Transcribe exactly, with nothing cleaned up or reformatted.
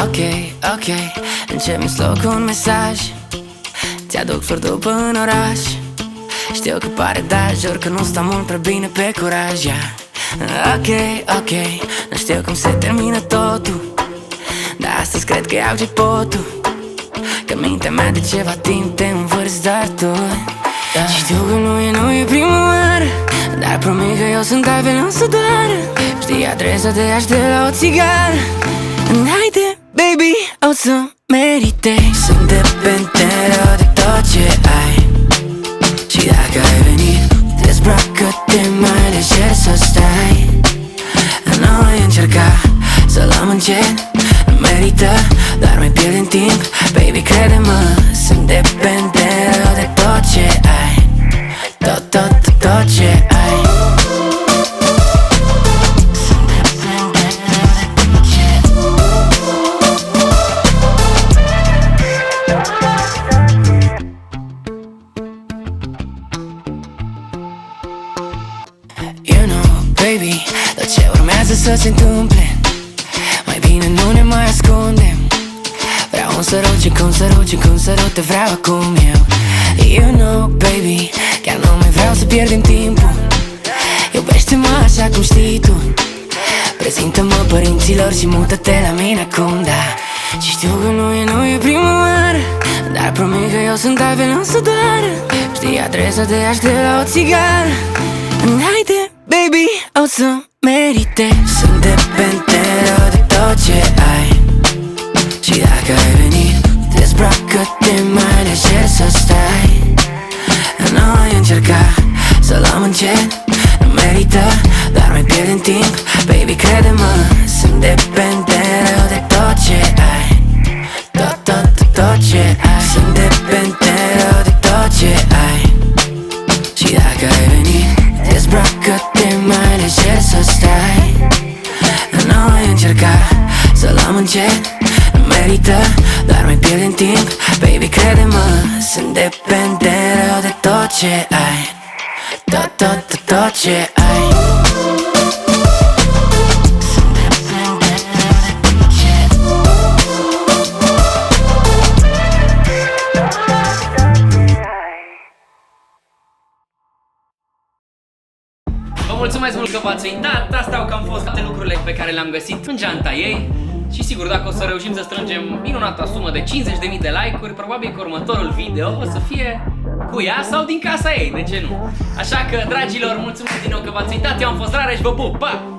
Ok, ok, încep slow cu un mesaj. Ți-aduc flori după în oraș. Știu că pare da, jur că nu stau mult prea bine pe curaj, yeah. Ok, ok, nu știu cum se termină totul, dar astăzi cred că iau jackpotul. Că mintea mea de ceva timp te învârți doar tu, yeah. Și știu că nu e, nu e prima oară, dar promit că eu sunt altfel, nu să doară. Știi adresa, te aștept la o țigară. Haide, baby, o să merite. Sunt dependent de tot ce ai. Și dacă ai venit, dezbracă-te mai lejer să stai. Noi încerca să luăm încet, nu merită, dar mai pierdem timp. Baby, crede-mă, sunt dependent de tot ce ai. Tot, tot, tot, tot ce ai. Baby, dar ce urmează să se întâmple? Mai bine nu ne mai ascundem. Vreau un sărut și cum sărut și cum sărut te vreau acum eu. You know, baby, chiar nu mai vreau să pierdem timpul. Iubește-mă așa cum știi tu. Prezintă-mă părinților și mută-te la mine acum, da. Și știu că nu e, nu e prima oară, dar promit că eu sunt altfel, nu să doară. Știi adresa, te aștept la o țigară. Haide, baby, o să merite. Sunt dependent de tot ce ai. Și dacă ai venit, dezbracă-te mai lejer să stai. Noi încerca să luăm încet, nu merită, dar mai pierdem timp. Baby, crede-mă, sunt dependent de tot ce ai. Tot, tot, tot, tot ce ai. Sunt dependent de tot ce ai. Și dacă ai venit, dezbracă-te mai lejer să stai. Noi încerca să luăm încet, nu merită, dar mai pierdem timp. Baby, crede-mă, sunt dependent de tot ce ai. Tot, tot, tot, tot ce ai. Vă mulțumesc mult că v-ați uitat. Astea au cam fost toate lucrurile pe care le-am găsit în geanta ei. Și sigur, dacă o să reușim să strângem minunata sumă de cincizeci de mii de like-uri, probabil că următorul video o să fie cu ea sau din casa ei, de ce nu? Așa că, dragilor, mulțumesc din nou că v-ați uitat. Eu am fost Rareș, vă pup, pa!